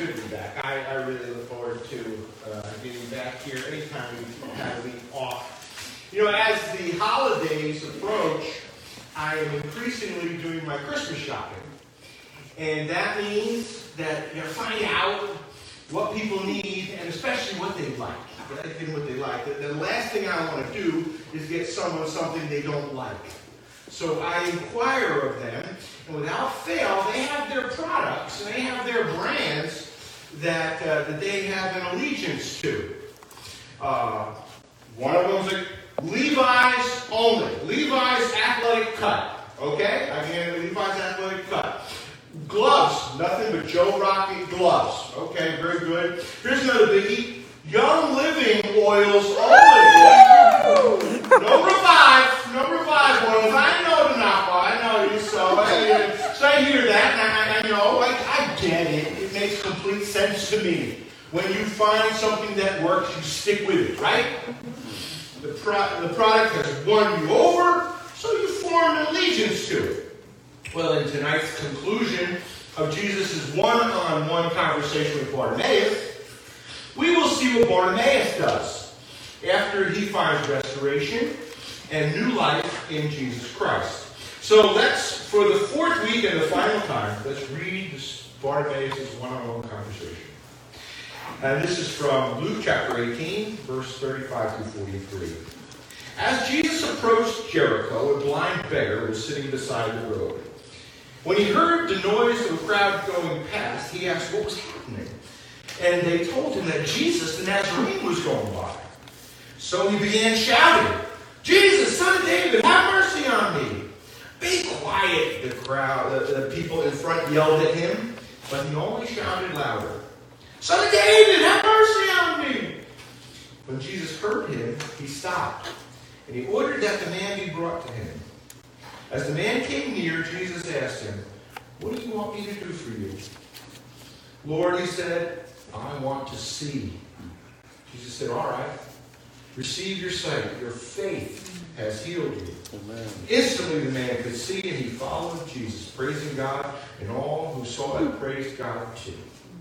good to be back. I really look forward to getting back here anytime we have a week off. You know, as the holidays approach, I am increasingly doing my Christmas shopping. And that means that you find out what people need and especially what they like. What they like. The last thing I want to do is get someone something they don't like. So I inquire of them, and without fail, they have their products and they have their brands that they have an allegiance to. One of them is like Levi's only. Levi's athletic cut. Okay? Again, Levi's athletic cut. Gloves. Nothing but Joe Rocket gloves. Okay, very good. Here's another biggie. Young Living oils only. Number five oils. I know the knockoff. I know you. So I hear that, and I know. I get it. It makes complete sense to me. When you find something that works, you stick with it, right? The product has won you over, so you form an allegiance to it. Well, in tonight's conclusion of Jesus' one-on-one conversation with Bartimaeus, we will see what Bartimaeus does after he finds restoration and new life in Jesus Christ. So let's, for the fourth week and the final time, let's read Bartimaeus' one-on-one conversation. And this is from Luke chapter 18, verse 35 through 43. As Jesus approached Jericho, a blind beggar was sitting beside the road. When he heard the noise of a crowd going past, he asked what was happening. And they told him that Jesus the Nazarene was going by. So he began shouting, "Jesus, Son of David, have mercy on me." "Be quiet," the people in front yelled at him, but he only shouted louder, "Son of David, have mercy on me." When Jesus heard him, he stopped, and he ordered that the man be brought to him. As the man came near, Jesus asked him, "What do you want me to do for you?" "Lord," he said, "I want to see." Jesus said, "All right, receive your sight. Your faith has healed you." Amen. Instantly the man could see, and he followed Jesus, praising God, and all who saw it praised God too.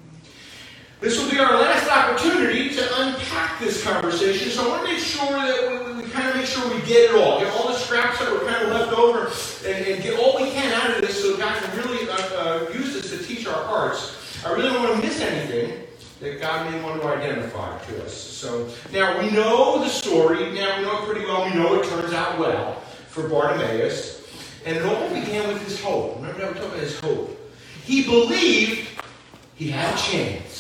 This will be our last opportunity to unpack this conversation, so I want to make sure that we kind of make sure we get it all. Get all the scraps that were kind of left over and get all we can out of this so God can really use this to teach our hearts. I really don't want to miss anything that God may want to identify to us. So now we know the story. Now we know it pretty well. We know it turns out well for Bartimaeus. And it all began with his hope. Remember that we talked about his hope. He believed he had a chance.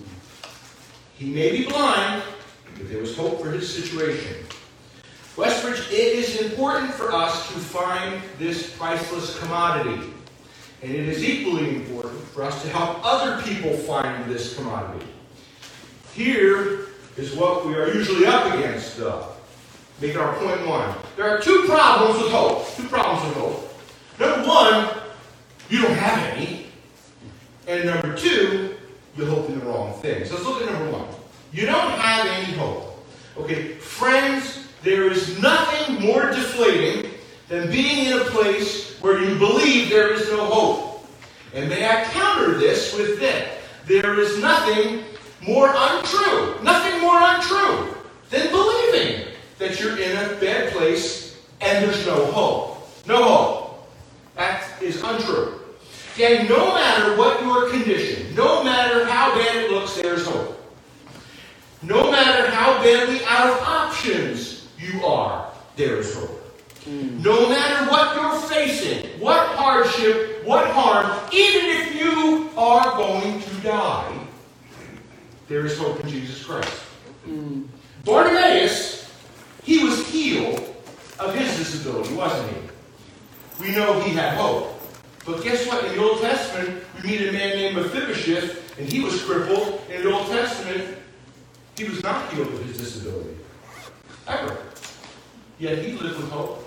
He may be blind, but there was hope for his situation. Westbridge, it is important for us to find this priceless commodity. And it is equally important for us to help other people find this commodity. Here is what we are usually up against, though. Make it our point one. There are two problems with hope. Number one, you don't have any. And number two, you hope in the wrong things. Let's look at number one. You don't have any hope. Okay, friends, there is nothing more deflating than being in a place where you believe there is no hope. And may I counter this with that. There is nothing more untrue than believing that you're in a bad place and there's no hope. No hope. That is untrue. Okay, no matter what your condition, no matter how bad it looks, there's hope. No matter how badly out of options you are, there is hope. No matter what you're facing, what hardship, what harm, even if you are going to die, there is hope in Jesus Christ. Bartimaeus, he was healed of his disability, wasn't he? We know he had hope. But guess what? In the Old Testament, we meet a man named Mephibosheth, and he was crippled. In the Old Testament, he was not healed of his disability. Ever. Yet he lived with hope.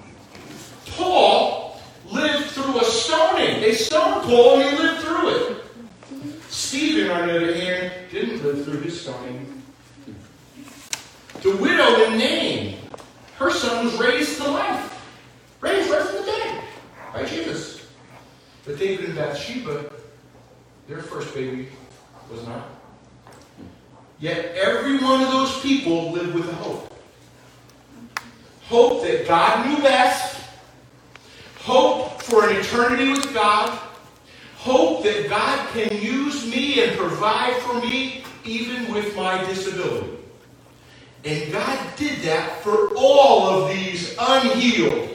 Paul lived through a stoning. They stoned Paul and he lived through it. Stephen, on the other hand, didn't live through his stoning. The widow in Nain, her son was raised to life. Raised right from the dead by Jesus. But David and Bathsheba, their first baby was not. Yet every one of those people lived with a hope. Hope that God knew best. Hope for an eternity with God. Hope that God can use me and provide for me even with my disability. And God did that for all of these unhealed,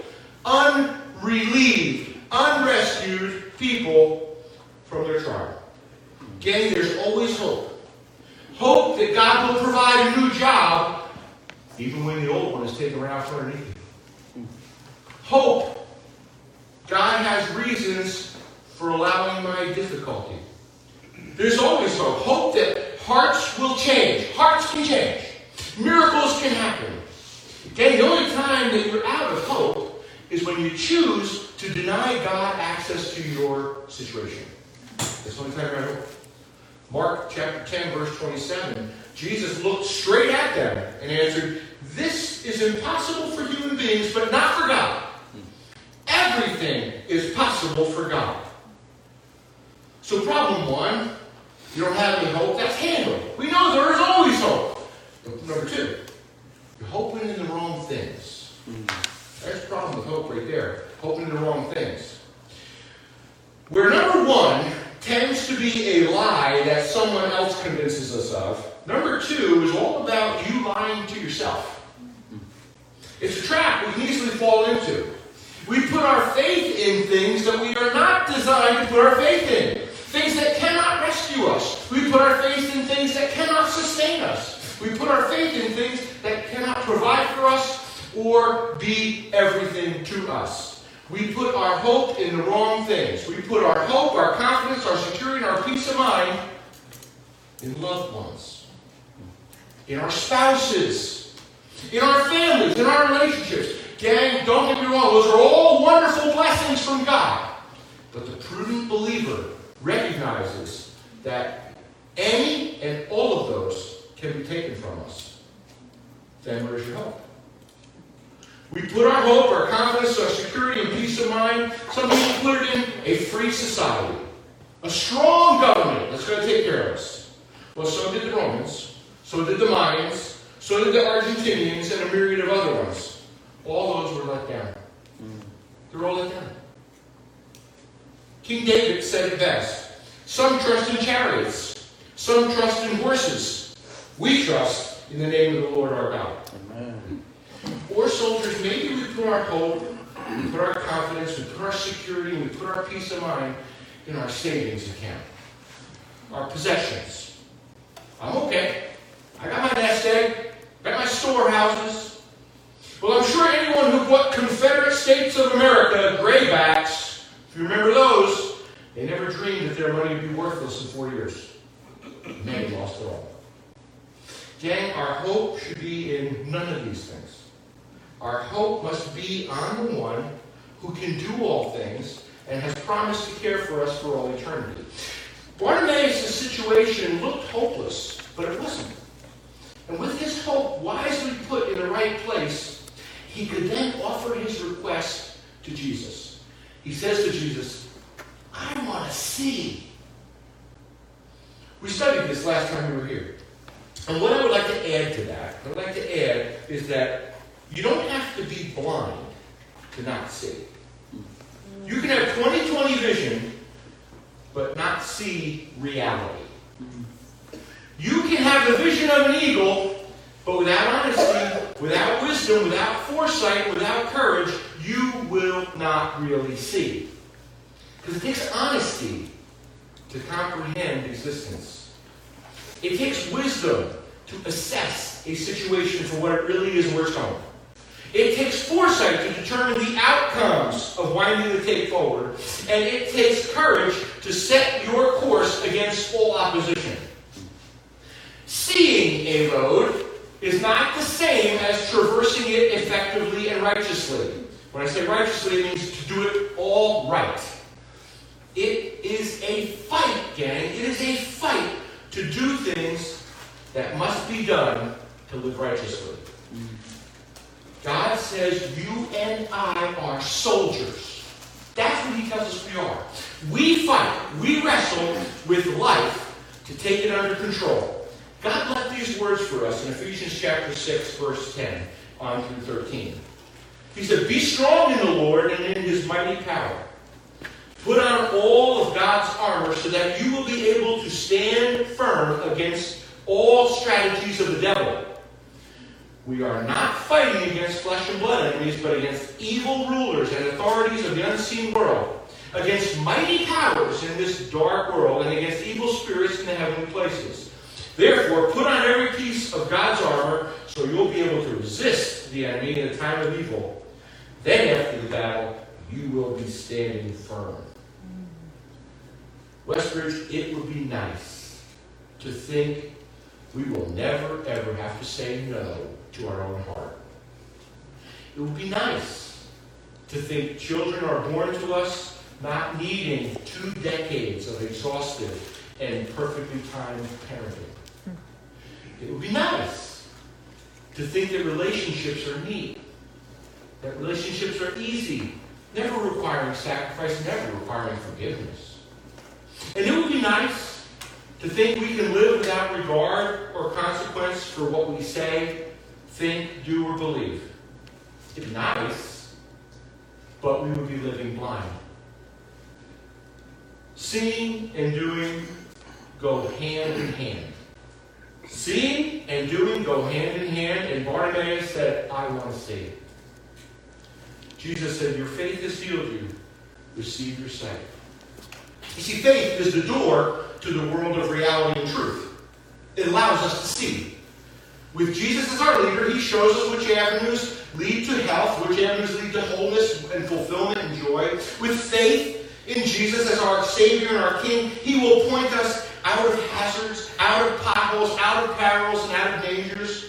unrelieved, unrescued people from their trial. Again, there's always hope. Hope that God will provide a new job even when the old one is taken right out from underneath you. Hope God has reasons for allowing my difficulty. There's always hope. Hope that hearts will change. Hearts can change. Miracles can happen. Okay, the only time that you're out of hope is when you choose to deny God access to your situation. That's the only time you're out of hope. Mark chapter 10, verse 27, Jesus looked straight at them and answered, "This is impossible for human beings, but not for God. Everything is possible for God." So problem one, you don't have any hope, that's handled. We know there is always hope. Number two, you're hoping in the wrong things. That's the problem with hope right there. Hoping in the wrong things. Where number one tends to be a lie that someone else convinces us of, number two is all about you lying to yourself. It's a trap we can easily fall into. We put our faith in things that we are not designed to put our faith in. Things that cannot rescue us. We put our faith in things that cannot sustain us. We put our faith in things that cannot provide for us or be everything to us. We put our hope in the wrong things. We put our hope, our confidence, our security, and our peace of mind in loved ones, in our spouses, in our families, in our relationships. Gang, don't get me wrong, those are all wonderful blessings from God. But the prudent believer recognizes that any and all of those can be taken from us. Then where's your hope? We put our hope, our confidence, our security, and peace of mind. Some people put it in a free society, a strong government that's going to take care of us. Well, so did the Romans, so did the Mayans, so did the Argentinians, and a myriad of other ones. All those were let down. They're all let down. King David said it best. Some trust in chariots. Some trust in horses. We trust in the name of the Lord our God. Amen. Or soldiers, maybe we put our hope, we put our confidence, we put our security, we put our peace of mind in our savings account. Our possessions. I'm okay. I got my nest egg. Got my storehouses. Well, I'm sure anyone who bought Confederate States of America graybacks, if you remember those, they never dreamed that their money would be worthless in 4 years. Many lost it all. Gang, our hope should be in none of these things. Our hope must be on the one who can do all things and has promised to care for us for all eternity. Bartimaeus' situation looked hopeless, but it wasn't. And with his hope wisely put in the right place, he could then offer his request to Jesus. He says to Jesus, "I want to see." We studied this last time we were here. And what I would like to add to that, is that you don't have to be blind to not see. You can have 20/20 vision, but not see reality. You can have the vision of an eagle, but without honesty, without wisdom, without foresight, without courage, you will not really see. Because it takes honesty to comprehend existence. It takes wisdom to assess a situation for what it really is and where it's going. It takes foresight to determine the outcomes of wanting to take forward. And it takes courage to set your course against all opposition. Seeing a road is not the same as traversing it effectively and righteously. When I say righteously, it means to do it all right. It is a fight, gang. It is a fight to do things that must be done to live righteously. God says you and I are soldiers. That's what he tells us we are. We fight, we wrestle with life to take it under control. God left these words for us in Ephesians chapter 6, verse 10 on through 13. He said, "Be strong in the Lord and in his mighty power. Put on all of God's armor so that you will be able to stand firm against all strategies of the devil. We are not fighting against flesh and blood enemies, but against evil rulers and authorities of the unseen world, against mighty powers in this dark world, and against evil spirits in the heavenly places. Therefore, put on every piece of God's armor so you'll be able to resist the enemy in the time of evil. Then after the battle, you will be standing firm." Westridge, it would be nice to think we will never, ever have to say no to our own heart. It would be nice to think children are born to us not needing 2 decades of exhaustive and perfectly timed parenting. It would be nice to think that relationships are neat, that relationships are easy, never requiring sacrifice, never requiring forgiveness. And it would be nice to think we can live without regard or consequence for what we say, think, do, or believe. It'd be nice, but we would be living blind. Seeing and doing go hand in hand. Seeing and doing go hand in hand, and Bartimaeus said, "I want to see." Jesus said, "Your faith has healed you. Receive your sight." You see, faith is the door to the world of reality and truth. It allows us to see. With Jesus as our leader, he shows us which avenues lead to health, which avenues lead to wholeness and fulfillment and joy. With faith in Jesus as our Savior and our King, he will point us out of hazards, out of potholes, out of perils, and out of dangers.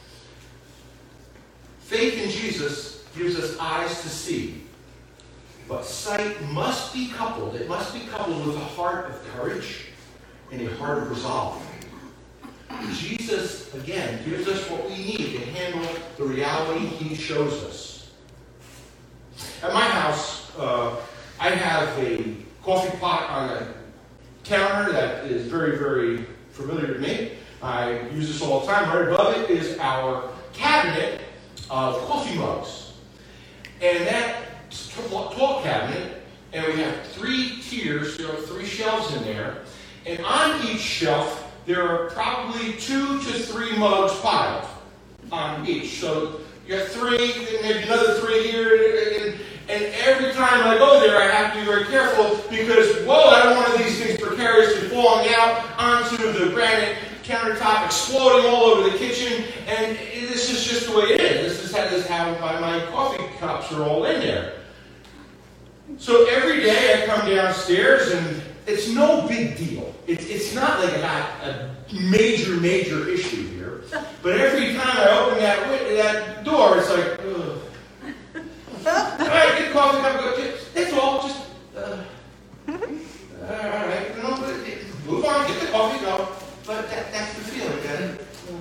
Faith in Jesus gives us eyes to see. But sight must be coupled. It must be coupled with a heart of courage and a heart of resolve. Jesus, again, gives us what we need to handle the reality he shows us. At my house, I have a coffee pot on a counter that is very, very familiar to me. I use this all the time. Right above it is our cabinet of coffee mugs. And that tall cabinet, and we have 3 tiers, there are 3 shelves in there, and on each shelf there are probably 2 to 3 mugs piled on each. So you got 3, then maybe another 3 here, and every time I go there I have to be very careful because, whoa, I don't want one of these things precariously falling out onto the granite countertop, exploding all over the kitchen, and this is just the way it is. This is how my coffee cups are all in there. So every day I come downstairs and it's no big deal. It's not like I got a major issue here. But every time I open that door, it's like, ugh. All right, get a coffee cup, go. That's all. Just, all right, move on, get the coffee, go. But that's the feeling, that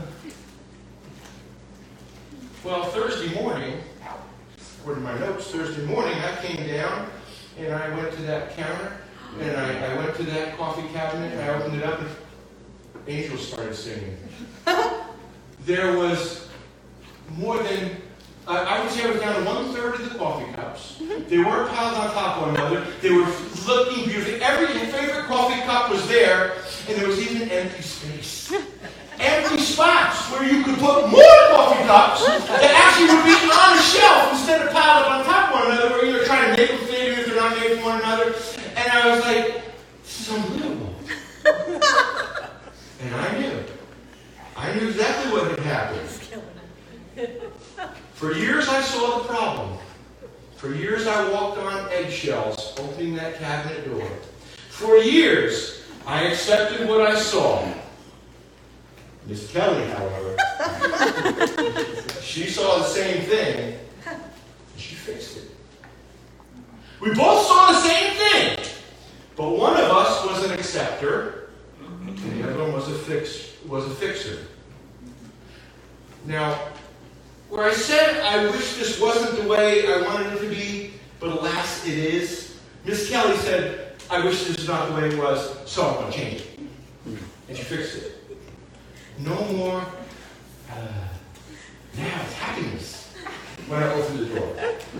Well, Thursday morning, according to my notes, Thursday morning I came down and I went to that counter and I went to that coffee cabinet and I opened it up and angels started singing. There was more than, I would say I was down to 1/3 of the coffee cups. They weren't piled on top of one another. They were looking beautiful. Every favorite coffee cup was there, and there was even an empty space. Empty spots where you could put more coffee cups that actually would be on a shelf instead of piled up on top of one another, where you're trying to make them fit even if they're not made for one another. And I was like, this is unbelievable. And I knew exactly what had happened. For years I saw the problem. For years I walked on eggshells opening that cabinet door. For years I accepted what I saw. Miss Kelly, however, she saw the same thing and she fixed it. We both saw the same thing, but one of us was an acceptor and the other one was a fixer. Now, where I said I wish this wasn't the way I wanted it to be, but alas it is, Miss Kelly said, I wish this is not the way it was, so I'm going to change it. And she fixed it. No more, now it's happiness when I open the door.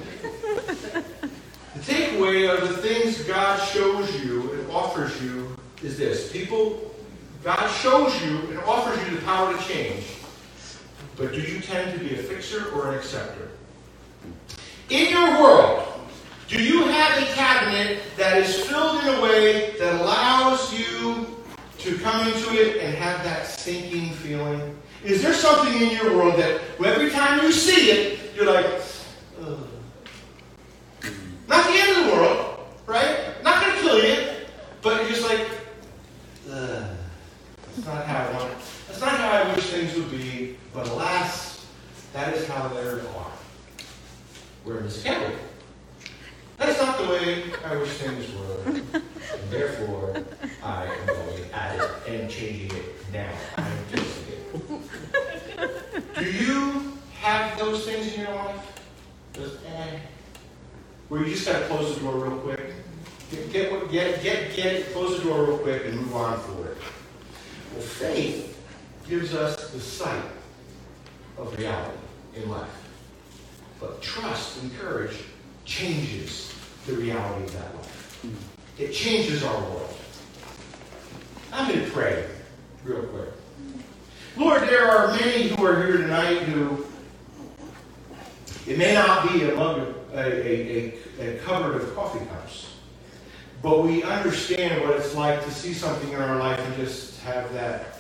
The takeaway of the things God shows you and offers you is this. God shows you and offers you the power to change. But do you tend to be a fixer or an acceptor? In your world, do you have a cabinet that is filled in a way that allows you to come into it and have that sinking feeling? Is there something in your world that every time you see it, you're like, ugh. Not the end of the world, right? Not going to kill you, but you're just like, ugh. That's not how I want it. That's not how I wish things would be, but alas, that is how they are. We're in this cabinet. That's not the way I wish things were. And therefore, I am going at it and changing it now. I am fixing it. Do you have those things in your life? Where you just got to close the door real quick? Close the door real quick and move on forward. Well, faith gives us the sight of reality in life. But trust and courage changes the reality of that life. It changes our world. I'm going to pray real quick. Lord, there are many who are here tonight who, it may not be a cupboard of coffee cups, but we understand what it's like to see something in our life and just have that,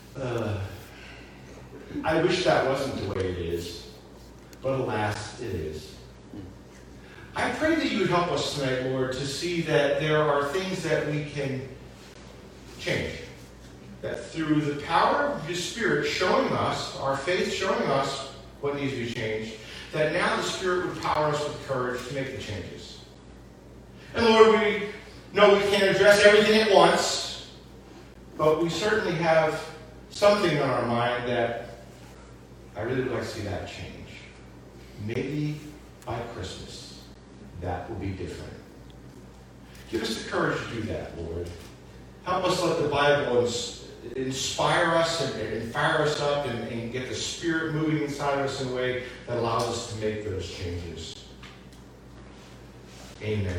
I wish that wasn't the way it is, but alas, it is. I pray that you would help us tonight, Lord, to see that there are things that we can change. That through the power of your Spirit showing us, our faith showing us what needs to be changed, that now the Spirit would power us with courage to make the changes. And Lord, we know we can't address everything at once, but we certainly have something on our mind that I really would like to see that change. Maybe by Christmas, that will be different. Give us the courage to do that, Lord. Help us let the Bible inspire us and fire us up and get the Spirit moving inside of us in a way that allows us to make those changes. Amen.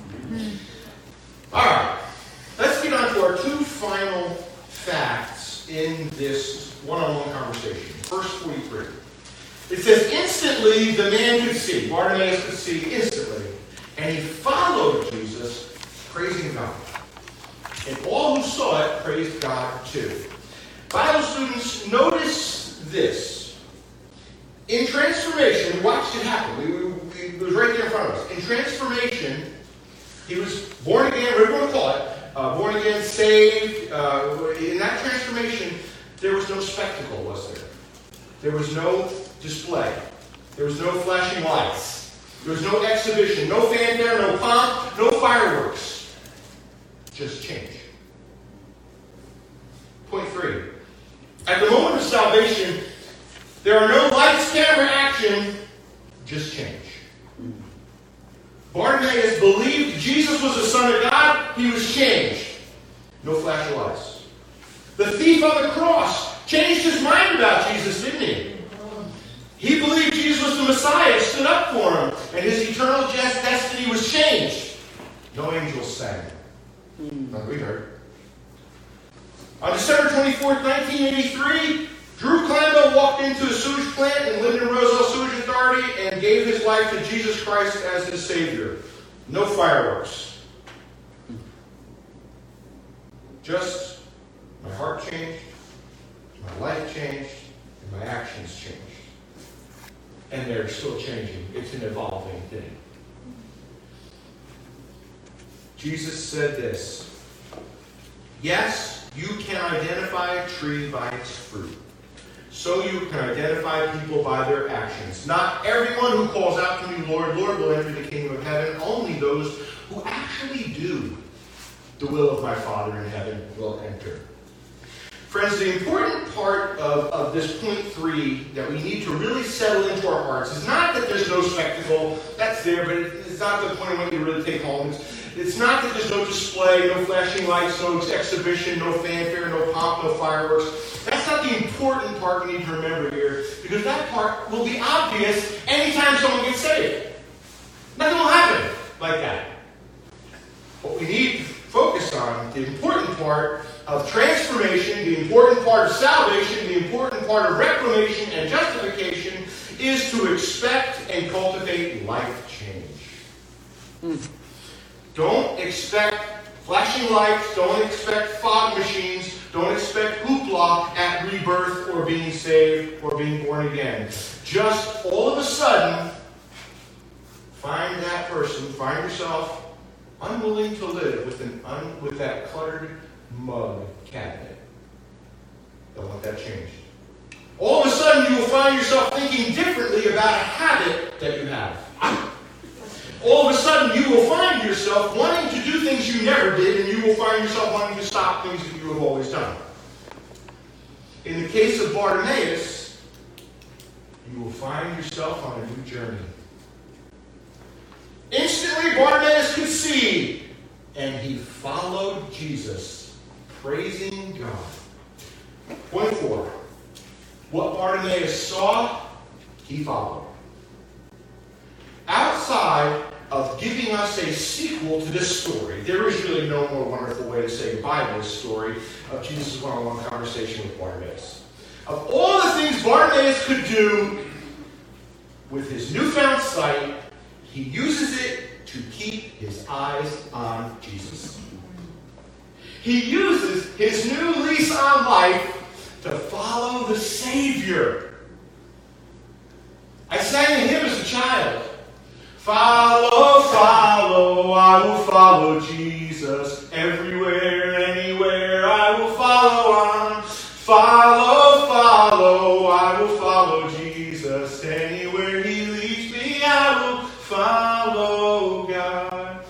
All right. Let's get on to our two final facts in this one-on-one conversation. Verse 43. It says, instantly the man could see. Bartimaeus could see instantly. And he followed Jesus, praising God. And all who saw it praised God too. Bible students, notice this. In transformation, we watched it happen. It was right there in front of us. In transformation, he was born again, whatever you want to call it. Born again, saved. In that transformation, there was no spectacle, was there? There was no display. There was no flashing lights. There was no exhibition, no fanfare, no pomp, no fireworks. Just change. Point 3. At the moment of salvation, there are no lights, camera, action, just change. Bartimaeus believed Jesus was the Son of God. He was changed. No flash of lights. The thief on the cross changed his mind about Jesus, didn't he? He believed Jesus was the Messiah, stood up for him, and his eternal destiny was changed. No angels sang. Like we heard. On December 24th, 1983, Drew Clambo walked into a sewage plant in Linden Roselle Sewage Authority and gave his life to Jesus Christ as his Savior. No fireworks. Just my heart changed, my life changed, and my actions changed. And they're still changing. It's an evolving thing. Jesus said this. Yes, you can identify a tree by its fruit. So you can identify people by their actions. Not everyone who calls out to me, Lord, Lord, will enter the kingdom of heaven. Only those who actually do the will of my Father in heaven will enter. Friends, the important part of this point 3 that we need to really settle into our hearts is not that there's no spectacle. That's there, but it's not the point I want you to really take home. It's not that there's no display, no flashing lights, no exhibition, no fanfare, no pomp, no fireworks. That's not the important part we need to remember here, because that part will be obvious anytime someone gets saved. Nothing will happen like that. What we need to focus on, the important part of transformation, the important part of salvation, the important part of reclamation and justification, is to expect and cultivate life change. Don't expect flashing lights, don't expect fog machines, don't expect hoopla at rebirth or being saved or being born again. Just all of a sudden, find that person, find yourself unwilling to live with that cluttered mug cabinet. Don't want that changed. All of a sudden, you will find yourself thinking differently about a habit that you have. All of a sudden, you will find yourself wanting to do things you never did, and you will find yourself wanting to stop things that you have always done. In the case of Bartimaeus, you will find yourself on a new journey. Instantly, Bartimaeus could see, and he followed Jesus, praising God. Point 4. What Bartimaeus saw, he followed. Outside of giving us a sequel to this story, there is really no more wonderful way to say goodbye to this story of Jesus' one-on-one conversation with Bartimaeus. Of all the things Bartimaeus could do with his newfound sight, he uses it to keep his eyes on Jesus. He uses his new lease on life to follow the Savior. I sang a hymn as a child. Follow, follow, I will follow Jesus. Everywhere, anywhere, I will follow on. Follow, follow, I will follow Jesus. Anywhere he leads me, I will follow God.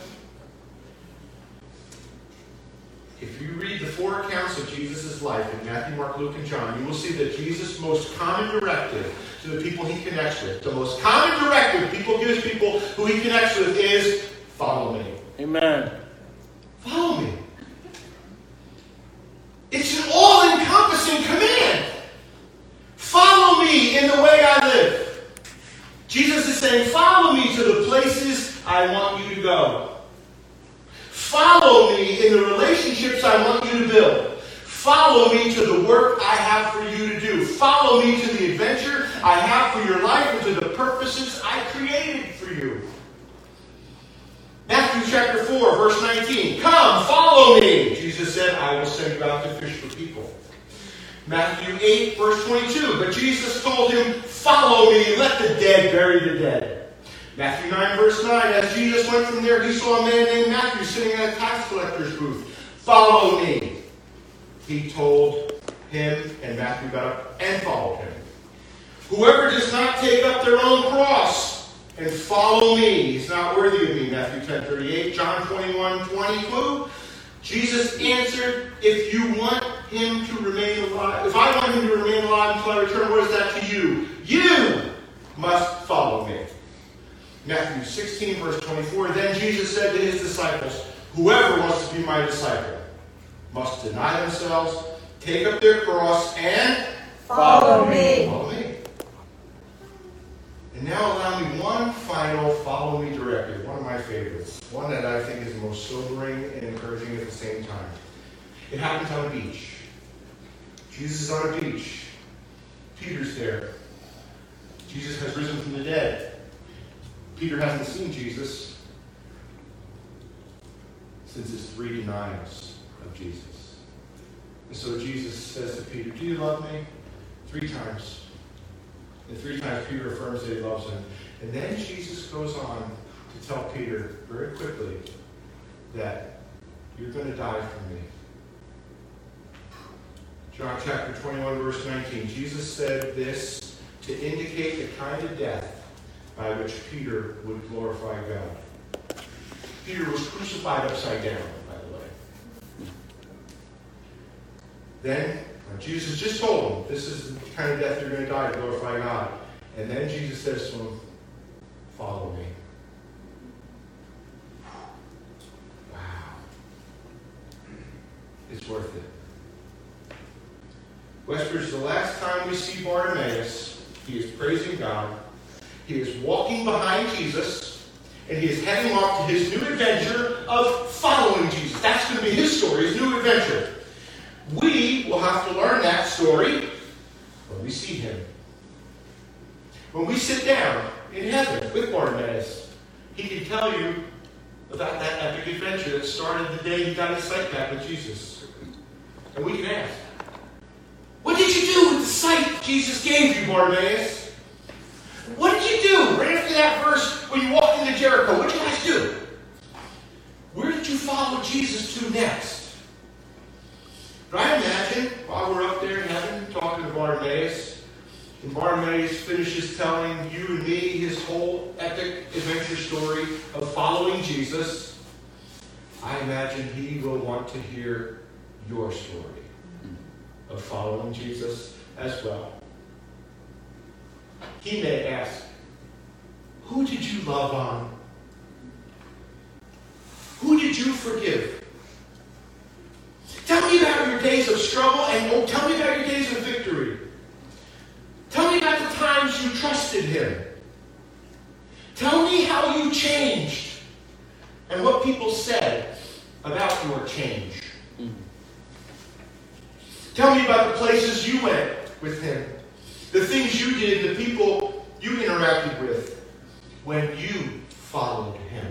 If you read the 4 accounts of Jesus' life in Matthew, Mark, Luke, and John, you will see that Jesus' most common directive to the people he connects with, the most common directive people gives people who he connects with is, follow me. Amen. Follow me. It's an all-encompassing command. Follow me in the way I live. Jesus is saying, follow me to the places I want you to go. Follow me in the relationships I want you to build. Follow me to the work I have for you to do. Follow me to the adventure I have for your life and to the purposes I created for you. Matthew chapter 4, verse 19. Come, follow me. Jesus said, I will send you out to fish for people. Matthew 8, verse 22. But Jesus told him, follow me, let the dead bury the dead. Matthew 9, verse 9. As Jesus went from there, he saw a man named Matthew sitting at a tax collector's booth. Follow me. He told him, and Matthew got up and followed him. Whoever does not take up their own cross and follow me is not worthy of me. Matthew 10:38, John 21:22. Jesus answered, if you want him to remain alive, if I want him to remain alive until I return, what is that to you? You must follow me. Matthew 16, verse 24. Then Jesus said to his disciples, whoever wants to be my disciple must deny themselves, take up their cross, and follow me. Follow me. And now allow me one final follow me directive, one of my favorites, one that I think is the most sobering and encouraging at the same time. It happens on a beach. Jesus is on a beach. Peter's there. Jesus has risen from the dead. Peter hasn't seen Jesus since his 3 denials of Jesus. And so Jesus says to Peter, do you love me? 3 times. And 3 times Peter affirms that he loves him. And then Jesus goes on to tell Peter very quickly that you're going to die for me. John chapter 21, verse 19. Jesus said this to indicate the kind of death by which Peter would glorify God. Peter was crucified upside down, by the way. Then, Now, Jesus just told him, this is the kind of death you're going to die to glorify God. And then Jesus says to him, follow me. Wow. It's worth it. Westbridge, the last time we see Bartimaeus, he is praising God. He is walking behind Jesus, and he is heading off to his new adventure of following Jesus. That's going to be his story, his new adventure. We will have to learn that story when we see him. When we sit down in heaven with Bartimaeus, he can tell you about that epic adventure that started the day he got his sight back with Jesus. And we can ask, what did you do with the sight Jesus gave you, Bartimaeus? What did you do right after that verse when you walked into Jericho? What did you guys do? Where did you follow Jesus to next? But I imagine while we're up there in heaven talking to Bartimaeus, and Bartimaeus finishes telling you and me his whole epic adventure story of following Jesus, I imagine he will want to hear your story of following Jesus as well. He may ask, who did you love on? Who did you forgive? Tell me about your days of struggle and tell me about your days of victory. Tell me about the times you trusted him. Tell me how you changed and what people said about your change. Tell me about the places you went with him, the things you did, the people you interacted with when you followed him.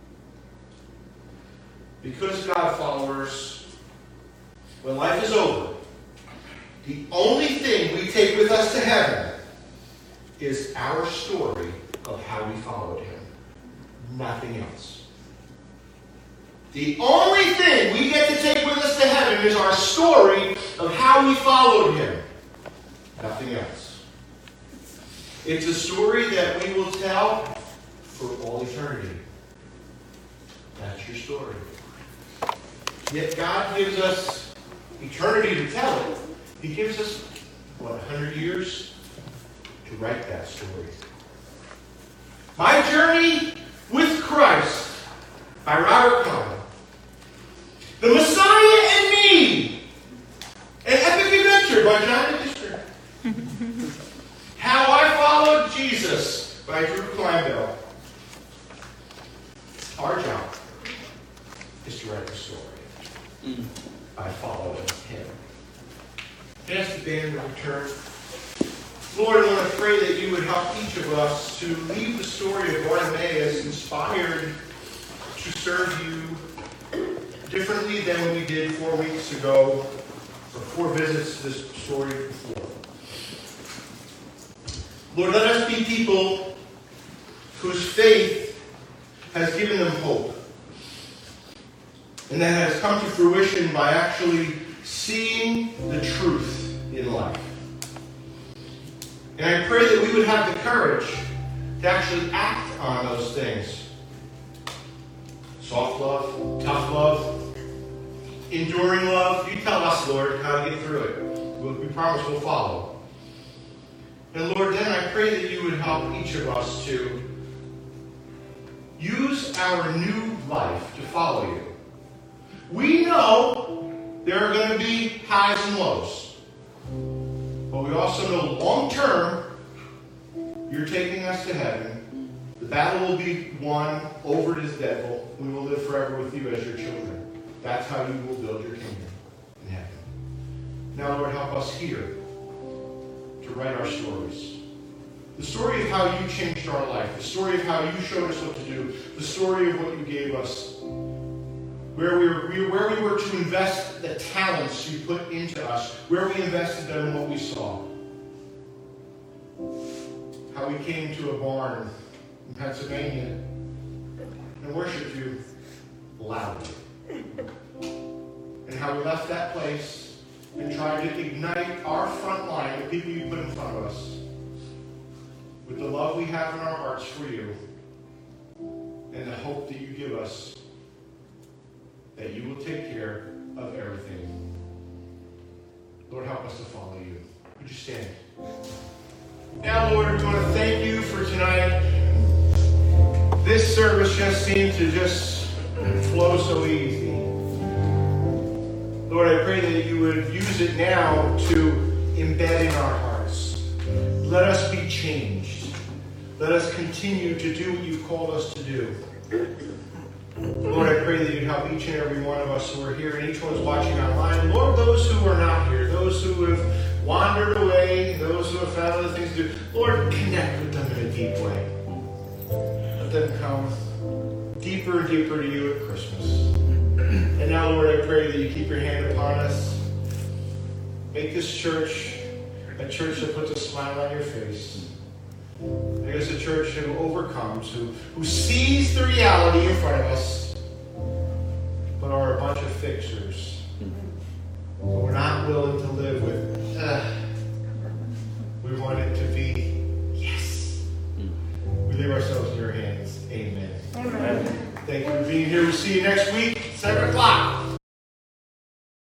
Because, God followers, when life is over, the only thing we take with us to heaven is our story of how we followed him. Nothing else. The only thing we get to take with us to heaven is our story of how we followed him. Nothing else. It's a story that we will tell for all eternity. That's your story. Yet God gives us eternity to tell it. He gives us, 100 years to write that story. My Journey with Christ by Robert Conner. The Messiah and Me, an epic adventure by John Dichter. How I Followed Jesus by Drew Kleinbell. Our job is to write the story by following him. Ask the band to return. Lord, I want to pray that you would help each of us to leave the story of Bartimaeus inspired to serve you differently than we did 4 weeks ago, or 4 visits to this story before. Lord, let us be people whose faith has given them hope, and that has come to fruition by actually seeing the truth in life. And I pray that we would have the courage to actually act on those things. Soft love, tough love, enduring love. You tell us, Lord, how to get through it. We promise we'll follow. And Lord, then I pray that you would help each of us to use our new life to follow you. We know there are going to be highs and lows. But we also know long term, you're taking us to heaven. The battle will be won over this devil. We will live forever with you as your children. That's how you will build your kingdom in heaven. Now, Lord, help us here to write our stories. The story of how you changed our life. The story of how you showed us what to do. The story of what you gave us. Where we were to invest the talents you put into us. Where we invested them in what we saw. How we came to a barn in Pennsylvania and worshiped you loudly. And how we left that place and tried to ignite our front line, the people you put in front of us, with the love we have in our hearts for you and the hope that you give us that you will take care of everything. Lord, help us to follow you. Would you stand? Now, Lord, we want to thank you for tonight. This service just seemed to just flow so easy. Lord, I pray that you would use it now to embed in our hearts. Let us be changed. Let us continue to do what you've called us to do. Lord, I pray that you'd help each and every one of us who are here and each one's watching online. Lord, those who are not here, those who have wandered away, those who have found other things to do, Lord, connect with them in a deep way. Let them come deeper and deeper to you at Christmas. And now, Lord, I pray that you keep your hand upon us. Make this church a church that puts a smile on your face. Make us a church who overcomes, who sees the reality in front of us, but are a bunch of fixers. But we're not willing to live with, we want it to be, yes. We leave ourselves in your hands. Amen. Amen. Thank you for being here. We'll see you next week, 7 o'clock.